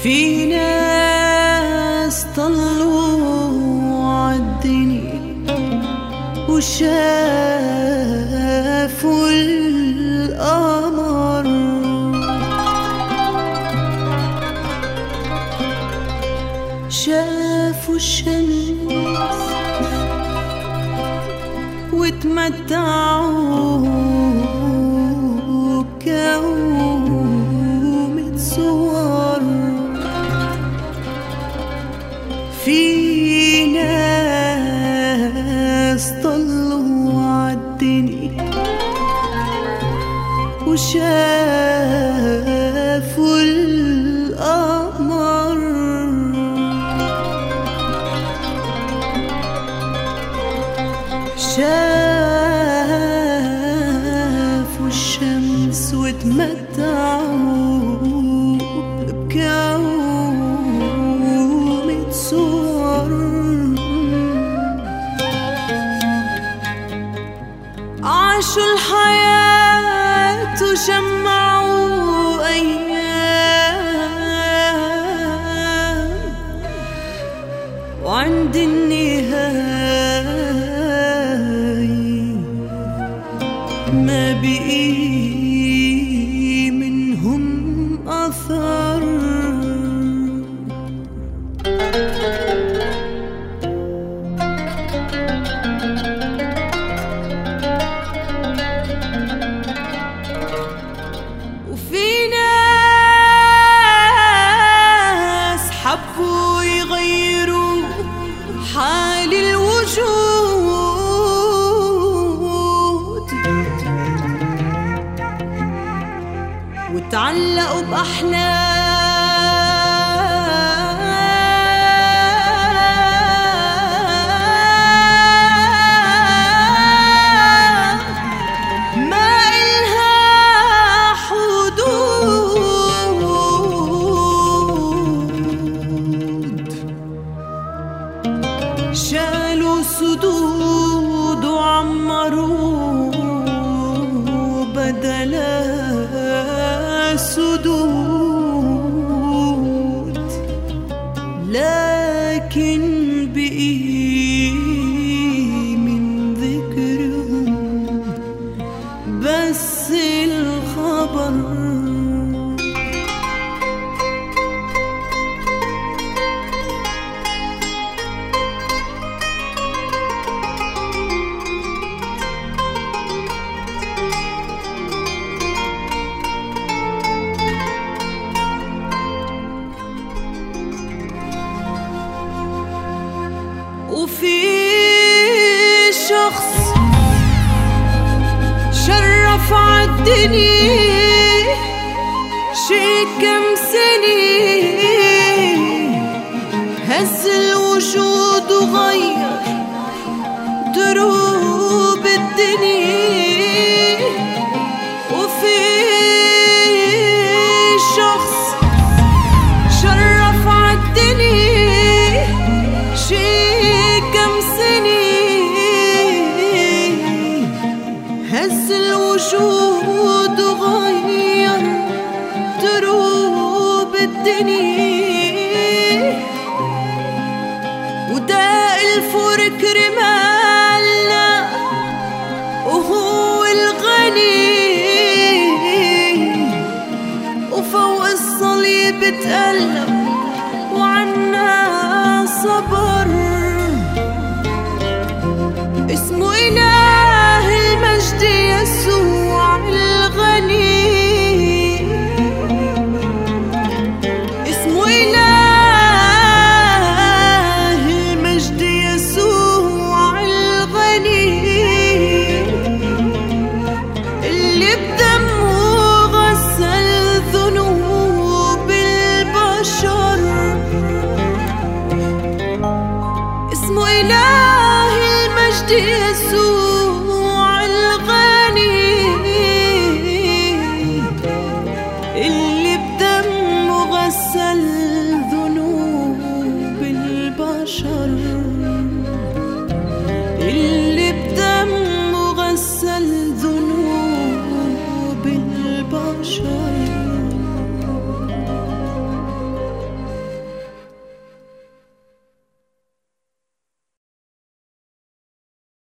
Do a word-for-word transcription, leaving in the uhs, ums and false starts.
في ناس طلوا عالدنيا وشافوا القمر، شافوا الشمس وتمتعوا بكومة صور. في ناس طلوا عالدنيا وشافوا القمر، شافوا الشمس وتمتعوا بكومة صور. عاشوا الحياة وجمعوا أيام، وعند النهاية ما بقي منهم أثر. وفي ناس حبوا يغيروا حال الوجود وتعلقوا بأحلام ما إلها حدود. شالوا سدود وعمروا بدلا سدود، لكن بقي من ذكرهم بس الخبر. وفي شخص شرف عالدنيا شي كم سنة، هز الوجود وغير دروب الدنيا. وفي شخص شرف عالدنيا شي هز الوجود وغير دروب الدنيا. وداء الفرق رمالنا وهو الغني، وفوق الصليب تألم وعنا صبر. اسمه إله المجد يسوع الغني، اسمه إله المجد يسوع الغني، اللي بدمه غسل ذنوب البشر. اسمه إله المجد يسوع الغني، اللي بدمه غسل ذنوب البشر، اللي بدمه غسل ذنوب البشر.